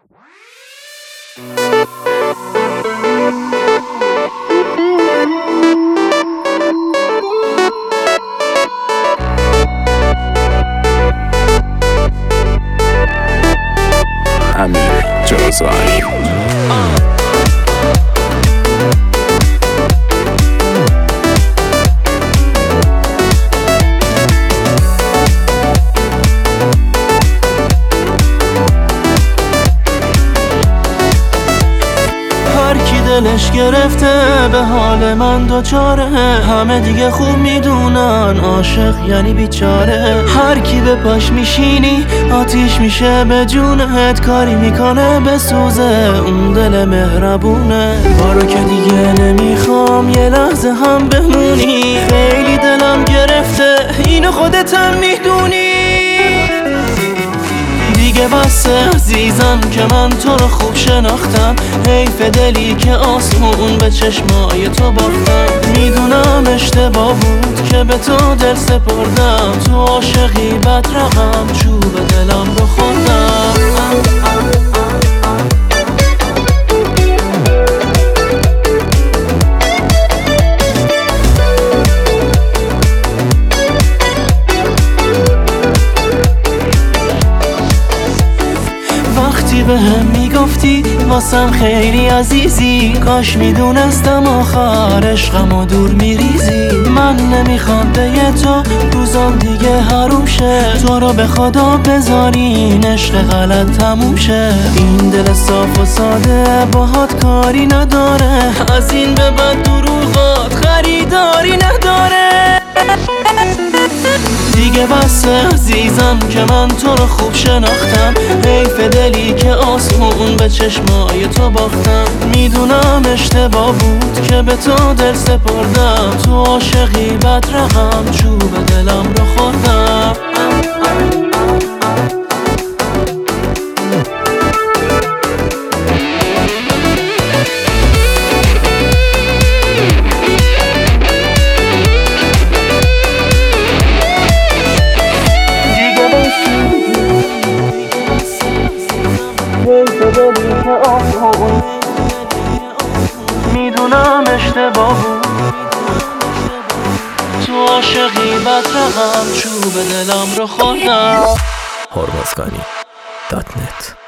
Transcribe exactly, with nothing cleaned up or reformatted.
امیر جازایی دلش گرفته به حال من دوچاره، همه دیگه خوب میدونن عاشق یعنی بیچاره. هر کی به پاش میشینی آتیش میشه به جونت، کاری میکنه بسوزه اون دل مهربونه. بارو که دیگه نمیخوام یه لحظه هم بمونی، خیلی دلم گرفته اینو خودت هم میدونی. دیگه بسه عزیزم که من تو رو خوب شناختم، حیف دلی که آسمون به چشمای تو باختم. میدونم اشتباه بود که به تو دل سپردم، تو عاشقی بد رقم چوب دلم رو خوردم. وقتی به هم میگفتی واسم خیلی عزیزی، کاش میدونستم آخر عشقمو دور میریزی. من نمیخوام به تو روزام دیگه حروم شه، تو رو به خدا بذارین عشق غلط تموم شه. این دل صاف و ساده باهات کاری نداره، از این به بعد دروغات خریداری نداره. دیگه بسه عزیزم که من تو رو خوب شناختم، حیف دلی که آسمون به چشمای تو باختم. میدونم اشتباه بود که به تو دل سپردم، تو عاشقی بد رقم چوب دلم رو خوردم. میدونم اشتباه بود، تو عاشقی بد رقم چوب دلم رو خوردم. هرمزگانی دات نت